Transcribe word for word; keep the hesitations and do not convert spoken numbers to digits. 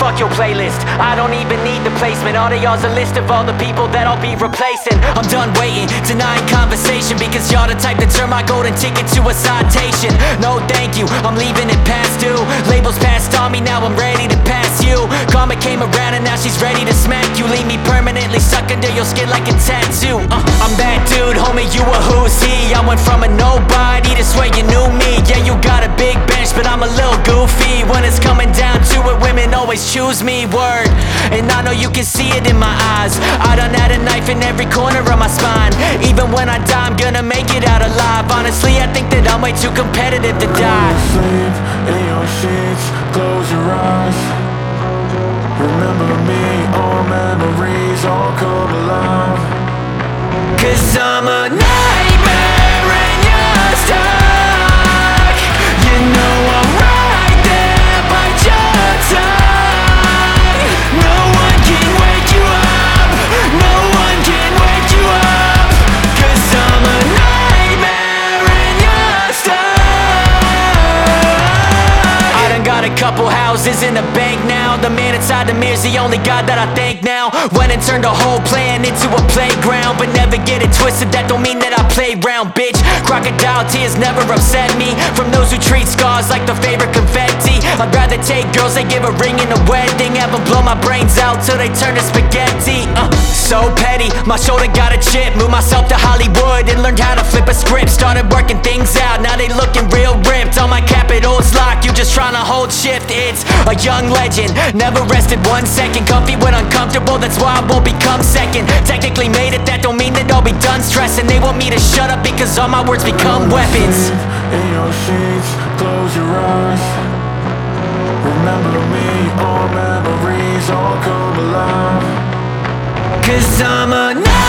fuck your playlist. I don't even need the placement. All of y'all's a list of all the people that I'll be replacing. I'm done waiting, denying conversation, because y'all the type to turn my golden ticket to a citation. No thank you, I'm leaving it past due. Labels passed on me, now I'm ready to pass you. Karma came around and now she's ready to smack you. Leave me permanently stuck under your skin like a tattoo. uh, I'm that dude, homie, you a who's he. I went from a nobody to swear you knew me. Yeah, you got a big bench, but I'm a little goofy. When it's coming down to it, women always choose me, word. And I know you can see it in my eyes. I done had a knife in every corner of my spine. Even when I die, I'm gonna make it out alive. Honestly, I think that I'm way too competitive to die. Sleep in your sheets, close your eyes. Remember me, all memories all come alive. Cause I'm a nightmare and you're stuck. You know I'm right there, bite your tongue. No one can wake you up, no one can wake you up. Cause I'm a nightmare and you're stuck. I done got a couple houses in the bank now. The man inside the mirror's the only God that I thank now. Went and turned a whole plan into a playground, but never get it twisted, that don't mean that I play round, bitch. Crocodile tears never upset me, from those who treat scars like their favorite confetti. I'd rather take girls they give a ring in a wedding, have them blow my brains out till they turn to spaghetti. uh, So petty, my shoulder got a chip. Moved myself to Hollywood and learned how to flip a script. Started working things out, now they looking real ripped. All my capitals locked, you just tryna hold shift. It's a young legend, never rested one second. Comfy when uncomfortable, that's why I won't become second. Technically made it, that don't mean that I'll be done stressing. They want me to shut up because all my words become weapons. Sleep in your sheets, close your eyes. Remember me, all memories all come alive. Cause I'm a